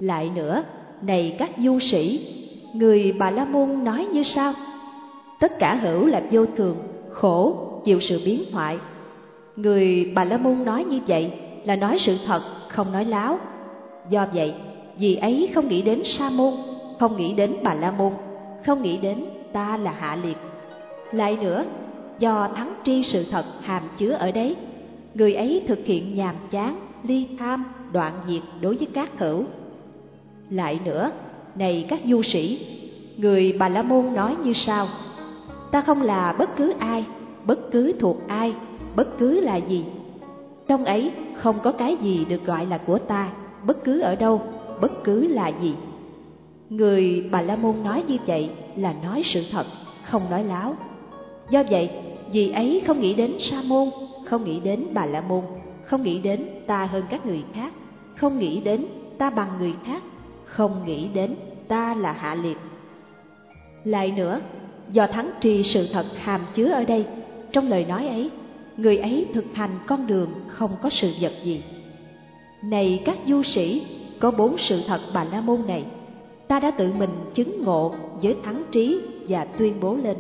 Lại nữa, này các du sĩ, người Bà La Môn nói như sau: tất cả hữu là vô thường, khổ, chịu sự biến hoại. Người Bà La Môn nói như vậy là nói sự thật, không nói láo. Do vậy, vì ấy không nghĩ đến Sa môn, không nghĩ đến Bà La Môn, không nghĩ đến ta là hạ liệt. Lại nữa, do thắng tri sự thật hàm chứa ở đấy, người ấy thực hiện nhàm chán, ly tham, đoạn diệt đối với các hữu. Lại nữa, này các du sĩ, người Bà La Môn nói như sau: ta không là bất cứ ai, bất cứ thuộc ai, bất cứ là gì. Trong ấy không có cái gì được gọi là của ta, bất cứ ở đâu, bất cứ là gì. Người Bà La Môn nói như vậy là nói sự thật, không nói láo. Do vậy, vì ấy không nghĩ đến Sa môn, không nghĩ đến Bà La Môn, không nghĩ đến ta hơn các người khác, không nghĩ đến ta bằng người khác, không nghĩ đến ta là hạ liệt. Lại nữa, do thắng tri sự thật hàm chứa ở đây, trong lời nói ấy, người ấy thực hành con đường không có sự vật gì. Này các du sĩ, có 4 sự thật Bà La Môn này, ta đã tự mình chứng ngộ với thắng trí và tuyên bố lên.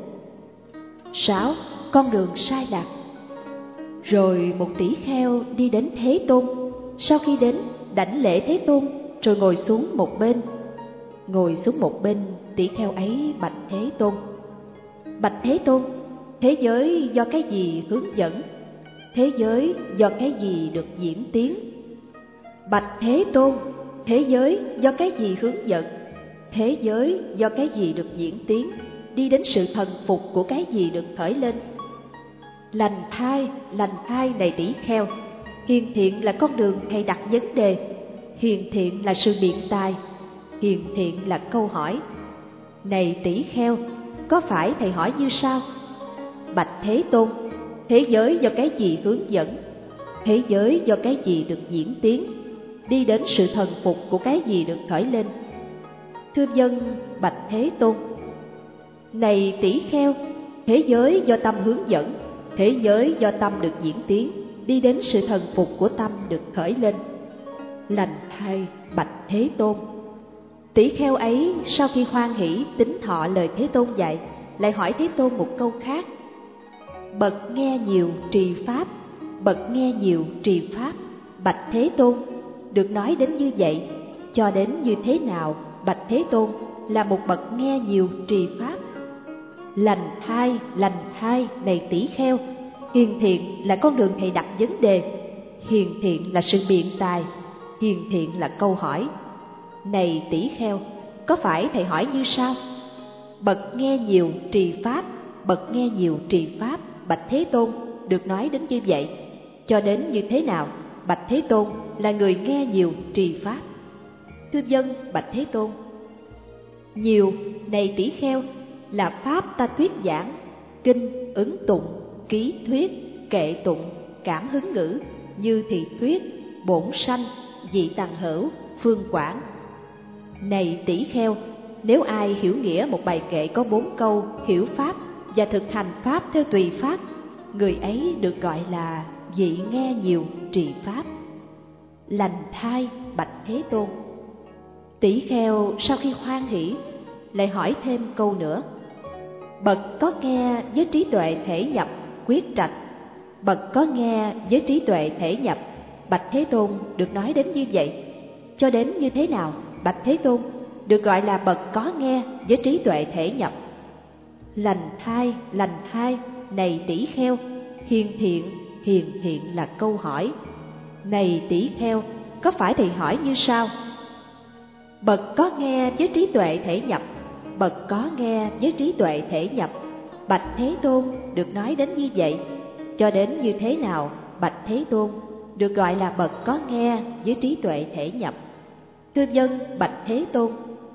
6. Con đường sai lạc. Rồi một tỷ kheo đi đến Thế Tôn. Sau khi đến, đảnh lễ Thế Tôn, rồi ngồi xuống một bên. Ngồi xuống một bên, tỷ kheo ấy bạch Thế Tôn: bạch Thế Tôn, thế giới do cái gì hướng dẫn? Thế giới do cái gì được diễn tiến? Bạch Thế Tôn, thế giới do cái gì hướng dẫn? Thế giới do cái gì được diễn tiến? Đi đến sự thần phục của cái gì được khởi lên? Lành thai này tỷ kheo, hiền thiện là con đường thầy đặt vấn đề, hiền thiện là sự biện tài, hiền thiện là câu hỏi. Này tỷ kheo, có phải thầy hỏi như sau: bạch Thế Tôn, thế giới do cái gì hướng dẫn? Thế giới do cái gì được diễn tiến? Đi đến sự thần phục của cái gì được khởi lên? Thưa dân, bạch Thế Tôn. Này tỷ kheo, thế giới do tâm hướng dẫn, thế giới do tâm được diễn tiến, đi đến sự thần phục của tâm được khởi lên. Lành thay, bạch Thế Tôn. Tỷ kheo ấy sau khi hoan hỷ tín thọ lời Thế Tôn dạy, lại hỏi Thế Tôn một câu khác: bậc nghe nhiều trì pháp, bậc nghe nhiều trì pháp, bạch Thế Tôn, được nói đến như vậy, cho đến như thế nào, bạch Thế Tôn, là một bậc nghe nhiều trì pháp? Lành thai này tỷ kheo, hiền thiện là con đường thầy đặt vấn đề, hiền thiện là sự biện tài, hiền thiện là câu hỏi. Này tỷ kheo, có phải thầy hỏi như sau: bậc nghe nhiều trì pháp, bậc nghe nhiều trì pháp, bạch Thế Tôn, được nói đến như vậy, cho đến như thế nào, bạch Thế Tôn, là người nghe nhiều trì pháp? Thưa dân, bạch Thế Tôn. Nhiều này tỷ kheo là pháp ta thuyết giảng, kinh, ứng tụng, ký thuyết, kệ tụng, cảm hứng ngữ, như thị thuyết, bổn sanh, dị tằng hữu, phương quảng. Này tỷ kheo, nếu ai hiểu nghĩa một bài kệ có 4 câu, hiểu pháp và thực hành pháp theo tùy pháp, người ấy được gọi là vị nghe nhiều trì pháp. Lành thai, bạch Thế Tôn. Tỷ kheo sau khi hoan hỷ lại hỏi thêm câu nữa: bậc có nghe với trí tuệ thể nhập, quyết trạch, bậc có nghe với trí tuệ thể nhập, bạch Thế Tôn, được nói đến như vậy, cho đến như thế nào, bạch Thế Tôn, được gọi là bậc có nghe với trí tuệ thể nhập? Lành thai này tỷ kheo, hiền thiện là câu hỏi. Này tỷ kheo, có phải thầy hỏi như sau: bậc có nghe với trí tuệ thể nhập, bậc có nghe với trí tuệ thể nhập, bạch Thế Tôn, được nói đến như vậy, cho đến như thế nào, bạch Thế Tôn, được gọi là bậc có nghe với trí tuệ thể nhập? Thưa dân, bạch Thế Tôn.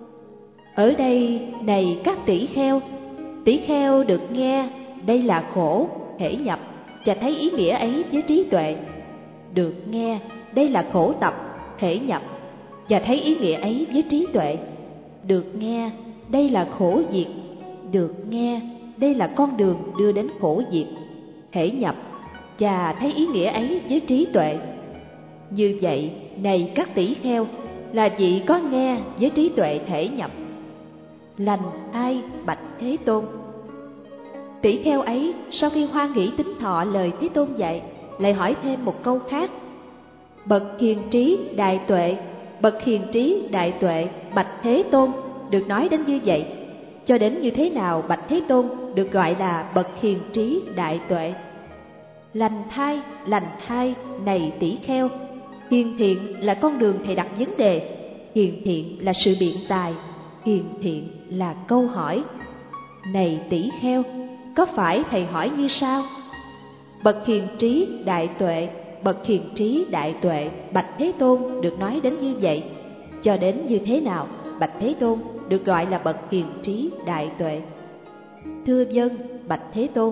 Ở đây này các tỷ kheo được nghe đây là khổ thể nhập và thấy ý nghĩa ấy với trí tuệ, được nghe đây là khổ tập thể nhập và thấy ý nghĩa ấy với trí tuệ, được nghe đây là khổ diệt, được nghe đây là con đường đưa đến khổ diệt, thể nhập và thấy ý nghĩa ấy với trí tuệ. Như vậy, này các tỷ kheo, là vị có nghe với trí tuệ thể nhập. Lành ai bạch Thế Tôn? Tỷ kheo ấy sau khi hoan hỷ tín thọ lời Thế Tôn dạy, lại hỏi thêm một câu khác. Bậc hiền trí đại tuệ, bậc hiền trí đại tuệ bạch Thế Tôn, được nói đến như vậy. Cho đến như thế nào bạch Thế Tôn được gọi là bậc hiền trí đại tuệ? Lành thai này tỷ kheo. Hiền thiện là con đường thầy đặt vấn đề, hiền thiện là sự biện tài, hiền thiện là câu hỏi. Này tỷ kheo, có phải thầy hỏi như sau? Bậc hiền trí đại tuệ, bậc hiền trí đại tuệ bạch Thế Tôn, được nói đến như vậy. Cho đến như thế nào bạch Thế Tôn được gọi là bậc hiền trí đại tuệ? Thưa vâng bạch Thế Tôn.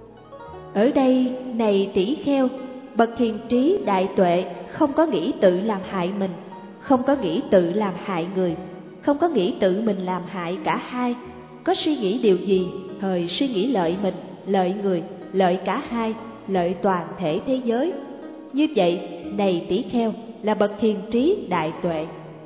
Ở đây này tỷ kheo, bậc hiền trí đại tuệ không có nghĩ tự làm hại mình, không có nghĩ tự làm hại người, không có nghĩ tự mình làm hại cả hai. Có suy nghĩ điều gì, thời suy nghĩ lợi mình, lợi người, lợi cả hai, lợi toàn thể thế giới. Như vậy, này tỷ kheo, là bậc hiền trí đại tuệ.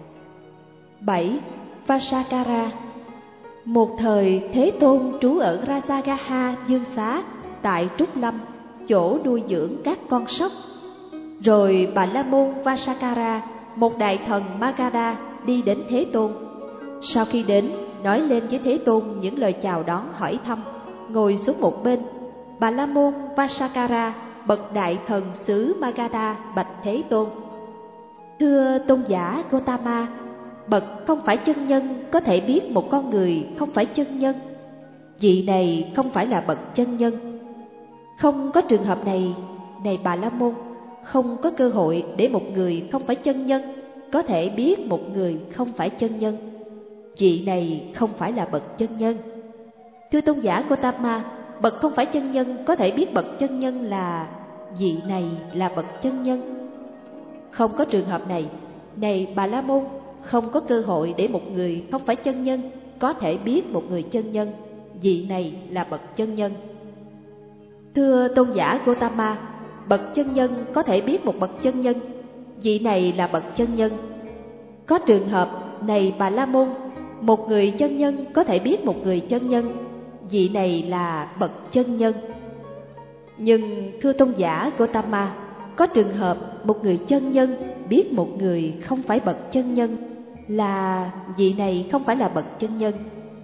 7. Vasakara. Một thời Thế Tôn trú ở Rajagaha Dương Xá tại Trúc Lâm, chỗ nuôi dưỡng các con sóc. Rồi Bà La Môn Vasakara, một đại thần Magadha, đi đến Thế Tôn. Sau khi đến, nói lên với Thế Tôn những lời chào đón hỏi thăm, ngồi xuống một bên. Bà La Môn Vasakara, bậc đại thần xứ Magadha, bạch Thế Tôn. Thưa tôn giả Gotama, bậc không phải chân nhân có thể biết một con người không phải chân nhân. Vị này không phải là bậc chân nhân. Không có trường hợp này, này Bà La Môn, không có cơ hội để một người không phải chân nhân có thể biết một người không phải chân nhân. Vị này không phải là bậc chân nhân. Thưa tôn giả Gotama, bậc không phải chân nhân có thể biết bậc chân nhân là vị này là bậc chân nhân. Không có trường hợp này, này Bà La Môn, không có cơ hội để một người không phải chân nhân có thể biết một người chân nhân. Vị này là bậc chân nhân. Thưa tôn giả Gotama, bậc chân nhân có thể biết một bậc chân nhân. Vị này là bậc chân nhân. Có trường hợp này Bà La Môn, một người chân nhân có thể biết một người chân nhân. Vị này là bậc chân nhân. Nhưng thưa tôn giả Gotama, có trường hợp một người chân nhân biết một người không phải bậc chân nhân, là vị này không phải là bậc chân nhân.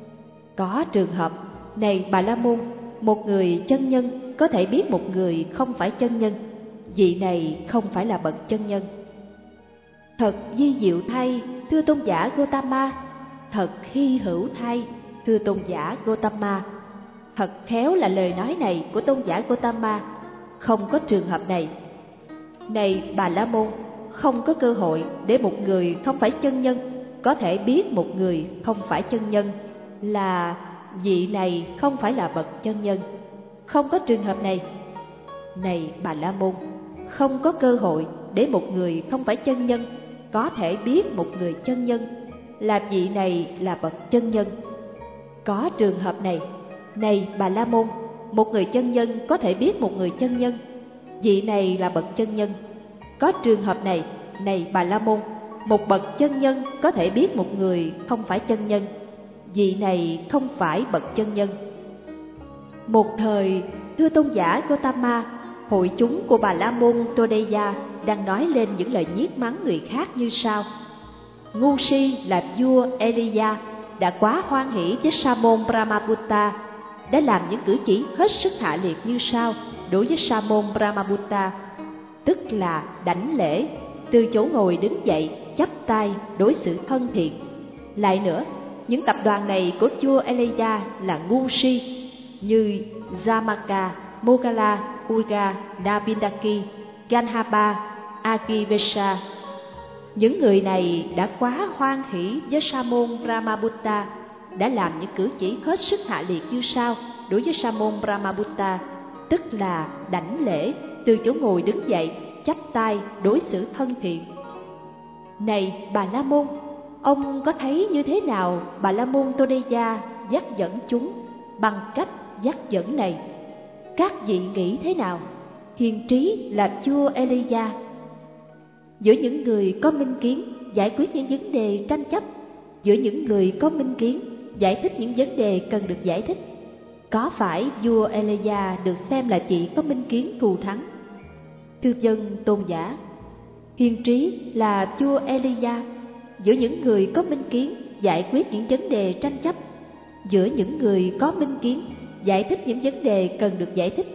Có trường hợp này Bà La Môn, một người chân nhân có thể biết một người không phải chân nhân, vị này không phải là bậc chân nhân. Thật vi diệu thay, thưa tôn giả Gotama, thật hy hữu thay, thưa tôn giả Gotama. Thật khéo là lời nói này của tôn giả Gotama, không có trường hợp này. Này Bà La Môn, không có cơ hội để một người không phải chân nhân có thể biết một người không phải chân nhân, là vị này không phải là bậc chân nhân. Không có trường hợp này. Này Bà La Môn, không có cơ hội để một người không phải chân nhân có thể biết một người chân nhân, là vị này là bậc chân nhân. Có trường hợp này. Này Bà La Môn, một người chân nhân có thể biết một người chân nhân, vị này là bậc chân nhân. Có trường hợp này. Này Bà La Môn, một bậc chân nhân có thể biết một người không phải chân nhân, vị này không phải bậc chân nhân. Một thời, thưa tôn giả Gotama, hội chúng của Bà La Môn Todeya đang nói lên những lời nhiếc mắng người khác như sau. Ngu si là vua Elia đã quá hoan hỷ với Sa môn Brahmabutta, đã làm những cử chỉ hết sức hạ liệt như sau đối với Sa môn Brahmabutta, tức là đảnh lễ, từ chỗ ngồi đứng dậy, chắp tay, đối xử thân thiện. Lại nữa, những tập đoàn này của vua Elia là ngu si, như Jamaka, Mogala, Urga, Navindaki, Ganhapa, Akivesha. Những người này đã quá hoan hỷ với Sa môn Brahmabutta, đã làm những cử chỉ hết sức hạ liệt như sau đối với Sa môn Brahmabutta, tức là đảnh lễ, từ chỗ ngồi đứng dậy, chắp tay, đối xử thân thiện. Này Bà La Môn, ông có thấy như thế nào Bà La Môn Todeya dắt dẫn chúng bằng cách dắt dẫn này? Các vị nghĩ thế nào? Hiền trí là vua Elia. Giữa những người có minh kiến, giải quyết những vấn đề tranh chấp giữa những người có minh kiến, giải thích những vấn đề cần được giải thích. Có phải vua Elijah được xem là chỉ có minh kiến thù thắng? Thưa dân tôn giả, hiền trí là vua Elijah giữa những người có minh kiến, giải quyết những vấn đề tranh chấp giữa những người có minh kiến, giải thích những vấn đề cần được giải thích.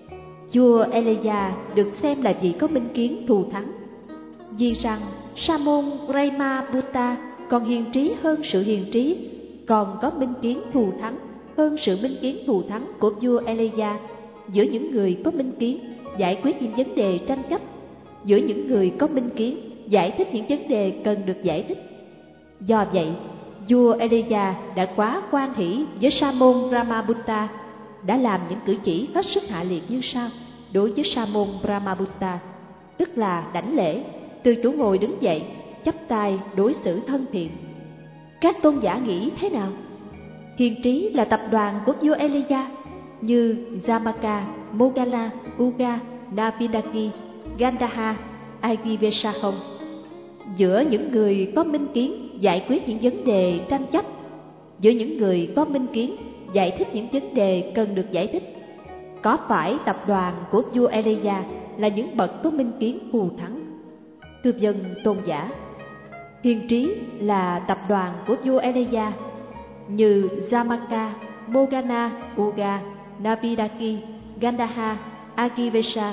Vua Elijah được xem là vị có minh kiến thù thắng, vì rằng Sa môn Brahma Buddha còn hiền trí hơn sự hiền trí, còn có minh kiến thù thắng hơn sự minh kiến thù thắng của vua Elijah giữa những người có minh kiến, giải quyết những vấn đề tranh chấp giữa những người có minh kiến, giải thích những vấn đề cần được giải thích. Do vậy, vua Elijah đã quá hoan hỷ với Sa môn Brahmabutta, đã làm những cử chỉ hết sức hạ liệt như sau đối với Sa môn Brahmabutta, tức là đảnh lễ, từ chỗ ngồi đứng dậy, chắp tay đối xử thân thiện. Các tôn giả nghĩ thế nào? Hiền trí là tập đoàn của vua Elijah như Jamaka, Mogala, Uga, Navidaki, Gandha, Agivesa không? Giữa những người có minh kiến, giải quyết những vấn đề tranh chấp giữa những người có minh kiến, giải thích những vấn đề cần được giải thích. Có phải tập đoàn của vua Elijah là những bậc có minh kiến thù thắng? Thưa dân tôn giả, hiền trí là tập đoàn của vua Elijah như Jamaka, Mogana, Uga, Navidaki, Gandha, Agivesa.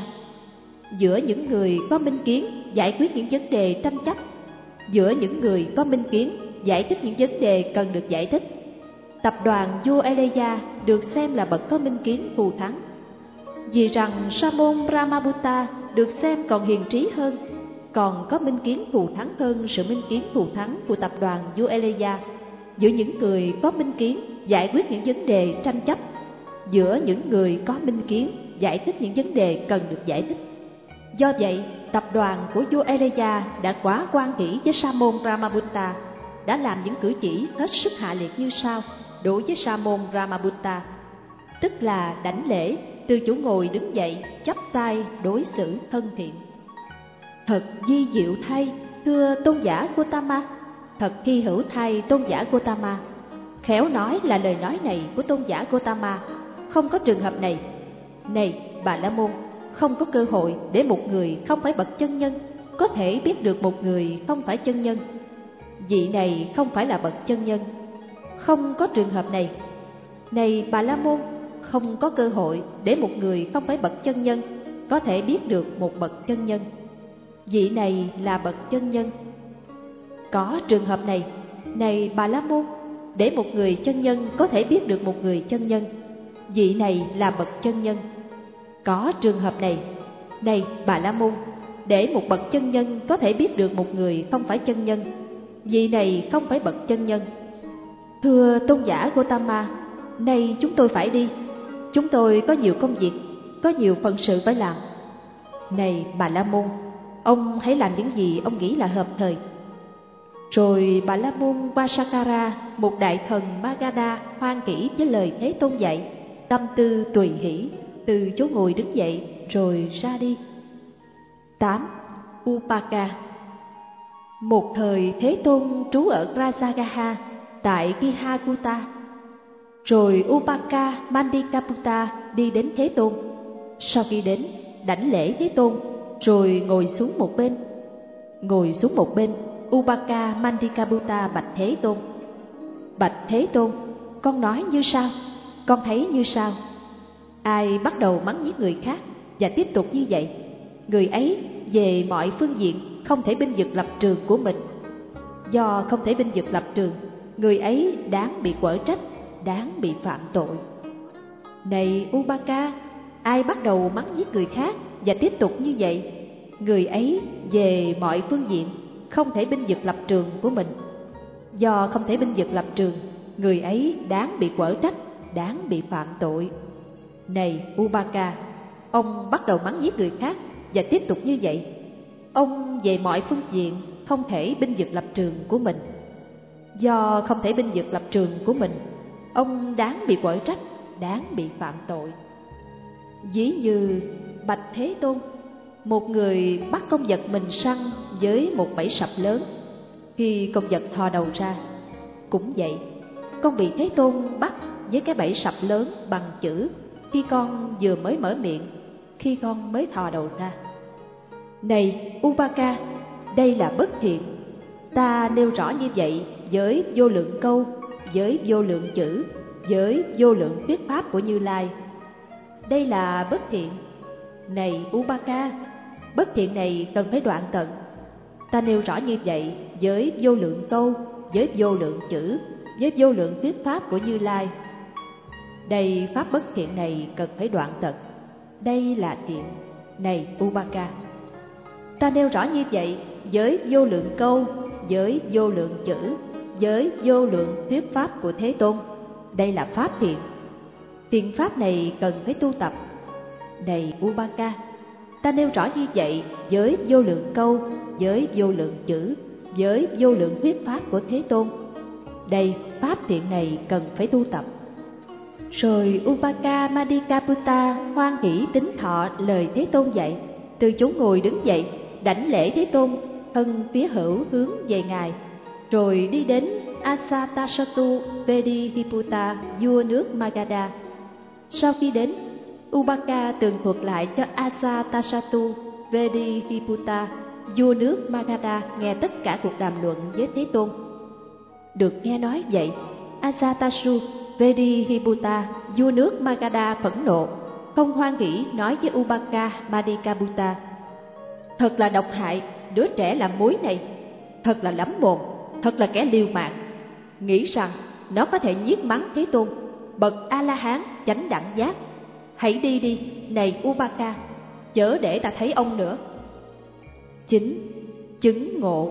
Giữa những người có minh kiến, giải quyết những vấn đề tranh chấp giữa những người có minh kiến, giải thích những vấn đề cần được giải thích. Tập đoàn vua Elijah được xem là bậc có minh kiến thù thắng, vì rằng Sa môn Brahmabutta được xem còn hiền trí hơn, còn có minh kiến thù thắng hơn sự minh kiến thù thắng của tập đoàn vua Elijah giữa những người có minh kiến, giải quyết những vấn đề tranh chấp giữa những người có minh kiến, giải thích những vấn đề cần được giải thích. Do vậy, tập đoàn của vua Elijah đã quá hoan hỷ với Sa môn Brahmabutta, đã làm những cử chỉ hết sức hạ liệt như sau đối với Sa môn Brahmabutta, tức là đảnh lễ, từ chỗ ngồi đứng dậy, chắp tay đối xử thân thiện. Thật vi diệu thay, thưa tôn giả Gotama, thật hy hữu thay tôn giả Gotama. Khéo nói là lời nói này của tôn giả Gotama, không có trường hợp này. Này Bà La Môn, không có cơ hội để một người không phải bậc chân nhân có thể biết được một người không phải chân nhân. Vị này không phải là bậc chân nhân, không có trường hợp này. Này Bà La Môn, không có cơ hội để một người không phải bậc chân nhân có thể biết được một bậc chân nhân. Vị này là bậc chân nhân. Có trường hợp này. Này Bà La Môn, để một người chân nhân có thể biết được một người chân nhân, vị này là bậc chân nhân. Có trường hợp này. Này Bà La Môn, để một bậc chân nhân có thể biết được một người không phải chân nhân, vị này không phải bậc chân nhân. Thưa tôn giả Gotama, nay chúng tôi phải đi. Chúng tôi có nhiều công việc, có nhiều phận sự phải làm. Này Bà La Môn, ông hãy làm những gì ông nghĩ là hợp thời. Rồi Bà La Môn Vasakara, một đại thần Magadha, hoan hỷ với lời Thế Tôn dạy, tâm tư tùy hỷ, từ chỗ ngồi đứng dậy rồi ra đi. 8. Upaka. Một thời Thế Tôn trú ở Rajagaha tại Kihakuta. Rồi Upaka Mandikaputta đi đến Thế Tôn. Sau khi đến, đảnh lễ Thế Tôn, rồi ngồi xuống một bên. Ngồi xuống một bên, Upaka Mandikaputta bạch Thế Tôn: Bạch Thế Tôn, con nói như sau, con thấy như sau. Ai bắt đầu mắng giết người khác và tiếp tục như vậy, người ấy về mọi phương diện không thể bênh vực lập trường của mình. Do không thể bênh vực lập trường, người ấy đáng bị quở trách, đáng bị phạm tội. Này Upaka, ai bắt đầu mắng giết người khác và tiếp tục như vậy, người ấy về mọi phương diện không thể bênh vực lập trường của mình. Do không thể bênh vực lập trường, người ấy đáng bị quở trách, đáng bị phạm tội. Này Upaka, ông bắt đầu mắng giết người khác và tiếp tục như vậy, ông về mọi phương diện không thể bênh vực lập trường của mình. Do không thể bênh vực lập trường của mình, ông đáng bị quở trách, đáng bị phạm tội. Ví như bạch Thế Tôn, một người bắt con vật mình săn với một bẫy sập lớn, khi con vật thò đầu ra. Cũng vậy, con bị Thế Tôn bắt với cái bẫy sập lớn bằng chữ khi con vừa mới mở miệng, khi con mới thò đầu ra. Này Upaka, đây là bất thiện. Ta nêu rõ như vậy với vô lượng câu, với vô lượng chữ, với vô lượng thuyết pháp của Như Lai. Đây là bất thiện. Này Upaka, bất thiện này cần phải đoạn tận. Ta nêu rõ như vậy với vô lượng câu, với vô lượng chữ, với vô lượng thuyết pháp của Như Lai. Đây pháp bất thiện này cần phải đoạn tận. Đây là thiện. Này Upaka, ta nêu rõ như vậy với vô lượng câu, với vô lượng chữ, với vô lượng thuyết pháp của Thế Tôn. Đây là pháp thiện. Thiện pháp này cần phải tu tập. Này Upaka, ta nêu rõ như vậy với vô lượng câu, với vô lượng chữ, với vô lượng thuyết pháp của Thế Tôn. Đây, pháp thiện này cần phải tu tập. Rồi Upaka Madikaputta hoan hỷ tín thọ lời Thế Tôn dạy, từ chỗ ngồi đứng dậy, đảnh lễ Thế Tôn, thân phía hữu hướng về Ngài, rồi đi đến Asatasattu Vedihiputta, vua nước Magadha. Sau khi đến, Upaka tường thuật lại cho Asatasattu Vedihiputta, vua nước Magadha, nghe tất cả cuộc đàm luận với Thế Tôn. Được nghe nói vậy, Asatasattu Vedihiputta, vua nước Magadha phẫn nộ, không hoan hỷ nói với Upaka Madikaputta: thật là độc hại, đứa trẻ làm muối này, thật là lắm mồm, thật là kẻ liều mạng, nghĩ rằng nó có thể giết mắng Thế Tôn, bậc A-la-hán chánh đẳng giác. Hãy đi đi, này Upaka, chớ để ta thấy ông nữa. Chính chứng ngộ.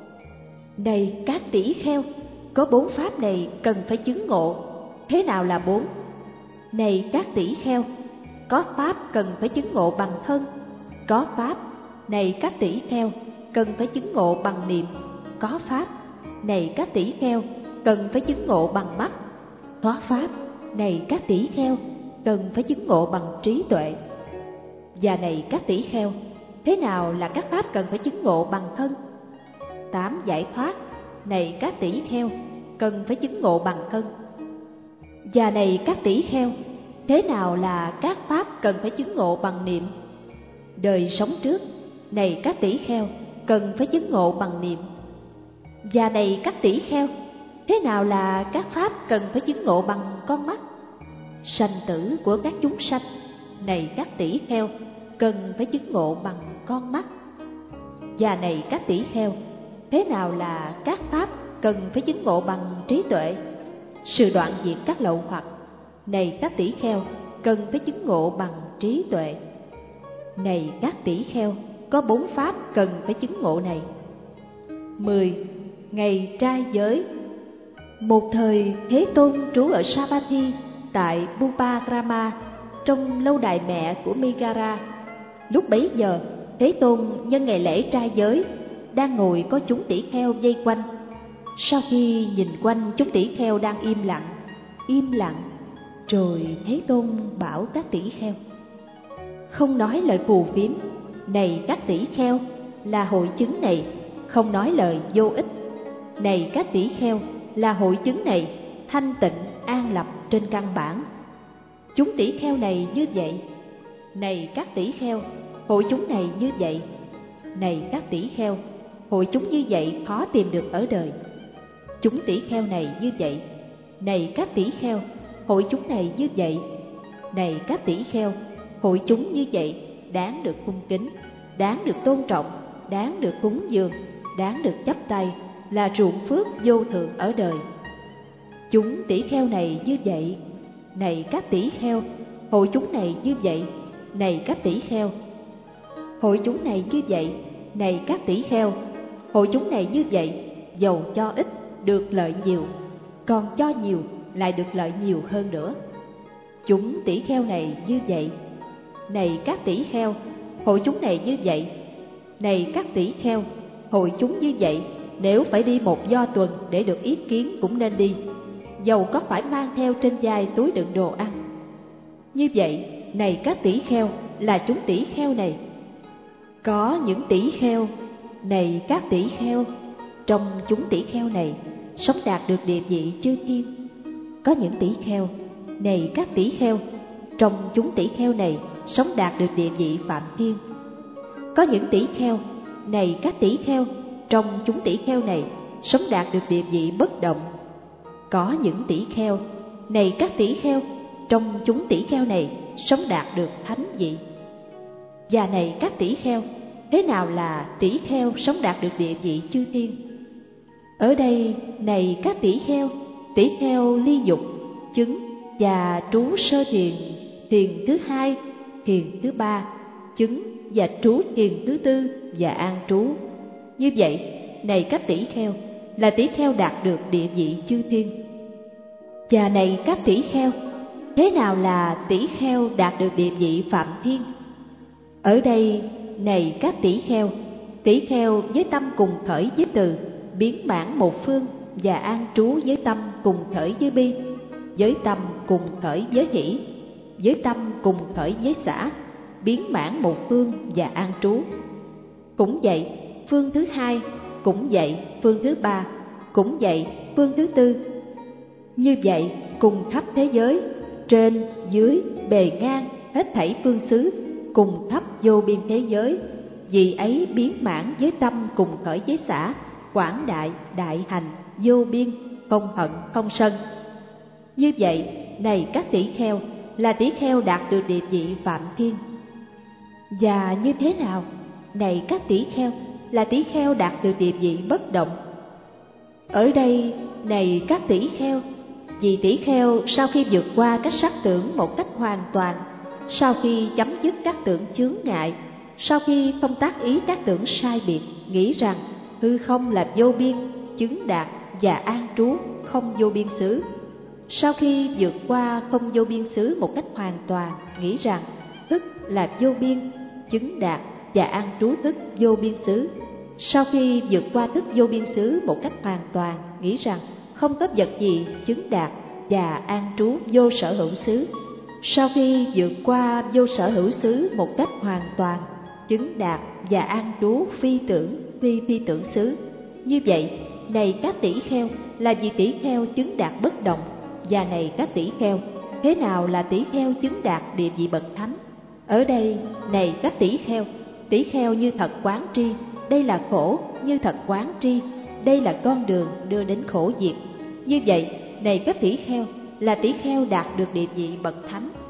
Này các tỷ kheo, có 4 pháp này cần phải chứng ngộ. Thế nào là 4? Này các tỷ kheo, có pháp cần phải chứng ngộ bằng thân, có pháp. Này các tỷ kheo, cần phải chứng ngộ bằng niệm, có pháp. Này các tỷ kheo, cần phải chứng ngộ bằng mắt, có pháp. Này các tỷ kheo, cần phải chứng ngộ bằng trí tuệ. Và này các tỷ kheo, thế nào là các pháp cần phải chứng ngộ bằng thân? 8 giải thoát. Này các tỷ kheo, cần phải chứng ngộ bằng thân. Và này các tỷ kheo, thế nào là các pháp cần phải chứng ngộ bằng niệm? Đời sống trước. Này các tỷ kheo, cần phải chứng ngộ bằng niệm. Và này các tỷ kheo, thế nào là các pháp cần phải chứng ngộ bằng con mắt? Sanh tử của các chúng sanh. Này các tỷ kheo, cần phải chứng ngộ bằng con mắt. Và này các tỷ kheo, thế nào là các pháp cần phải chứng ngộ bằng trí tuệ? Sự đoạn diệt các lậu hoặc. Này các tỷ kheo, cần phải chứng ngộ bằng trí tuệ. Này các tỷ kheo, có 4 pháp cần phải chứng ngộ này. 10. Ngày trai giới. Một thời Thế Tôn trú ở Savatthi tại Bupakrama, trong lâu đài mẹ của Megara. Lúc bấy giờ, Thế Tôn nhân ngày lễ trai giới, đang ngồi có chúng tỷ kheo vây quanh. Sau khi nhìn quanh chúng tỷ kheo đang im lặng, rồi Thế Tôn bảo các tỷ kheo: không nói lời phù phiếm. Này các tỷ kheo, là hội chứng này, không nói lời vô ích. Này các tỷ kheo, là hội chứng này, thanh tịnh an lập trên căn bản. Chúng tỷ kheo này như vậy. Này các tỷ kheo, hội chúng này như vậy. Này các tỷ kheo, hội chúng như vậy khó tìm được ở đời. Chúng tỷ kheo này như vậy. Này các tỷ kheo, hội chúng này như vậy. Này các tỷ kheo, hội chúng như vậy đáng được cung kính, đáng được tôn trọng, đáng được cúng dường, đáng được chắp tay, là ruộng phước vô thượng ở đời. Chúng tỷ kheo này như vậy. Này các tỷ kheo, hội chúng này như vậy. Này các tỷ kheo, hội chúng này như vậy. Này các tỷ kheo, hội chúng này như vậy. Dầu cho ít được lợi nhiều, còn cho nhiều lại được lợi nhiều hơn nữa. Chúng tỷ kheo này như vậy. Này các tỷ kheo, hội chúng này như vậy. Này các tỷ kheo, hội chúng như vậy. Nếu phải đi một do tuần để được ý kiến cũng nên đi, dầu có phải mang theo trên vai túi đựng đồ ăn. Như vậy, này các tỷ kheo, là chúng tỷ kheo này. Có những tỷ kheo, này các tỷ kheo, trong chúng tỷ kheo này sống đạt được địa vị chư thiên. Có những tỷ kheo, này các tỷ kheo, trong chúng tỷ kheo này sống đạt được địa vị phạm thiên. Có những tỷ kheo, này các tỷ kheo, trong chúng tỷ kheo này sống đạt được địa vị bất động. Có những tỷ kheo, này các tỷ kheo, trong chúng tỷ kheo này sống đạt được thánh vị. Và này các tỷ kheo, thế nào là tỷ kheo sống đạt được địa vị chư thiên? Ở đây, này các tỷ kheo ly dục, chứng và trú sơ thiền, thiền thứ hai, thiền thứ ba, chứng và trú thiền thứ tư và an trú. Như vậy, này các tỷ kheo, là tỷ kheo đạt được địa vị chư thiên. Và này các tỷ kheo, thế nào là tỷ kheo đạt được địa vị phạm thiên? Ở đây, này các tỷ kheo với tâm cùng khởi với từ, biến mãn một phương và an trú với tâm cùng khởi với bi, với tâm cùng khởi với hỷ, với tâm cùng khởi với xả, biến mãn một phương và an trú. Cũng vậy, phương thứ hai, cũng vậy, phương thứ ba, cũng vậy, phương thứ tư. Như vậy, cùng khắp thế giới, trên, dưới, bề ngang, hết thảy phương xứ, cùng khắp vô biên thế giới, vì ấy biến mãn với tâm cùng khởi với xả, quảng đại, đại hành, vô biên, không hận, không sân. Như vậy, này các tỷ kheo, là tỷ kheo đạt được địa vị phạm thiên. Và như thế nào, này các tỷ kheo, là tỷ kheo đạt được địa vị bất động? Ở đây, này các tỷ kheo, vì tỷ kheo sau khi vượt qua các sắc tưởng một cách hoàn toàn, sau khi chấm dứt các tưởng chướng ngại, sau khi không tác ý các tưởng sai biệt, nghĩ rằng hư không là vô biên, chứng đạt và an trú không vô biên xứ. Sau khi vượt qua không vô biên xứ một cách hoàn toàn, nghĩ rằng thức là vô biên, chứng đạt và an trú thức vô biên xứ. Sau khi vượt qua thức vô biên xứ một cách hoàn toàn, nghĩ rằng không có vật gì chứng đạt và an trú vô sở hữu xứ. Sau khi vượt qua vô sở hữu xứ một cách hoàn toàn, chứng đạt và an trú phi tưởng, phi tưởng xứ. Như vậy, này các tỷ kheo, là vì tỷ kheo chứng đạt bất động. Và này các tỷ kheo, thế nào là tỷ kheo chứng đạt địa vị bậc thánh? Ở đây, này các tỷ kheo như thật quán tri, đây là khổ, như thật quán tri, đây là con đường đưa đến khổ diệt. Như vậy, này các tỷ kheo, là tỷ kheo đạt được địa vị bậc thánh.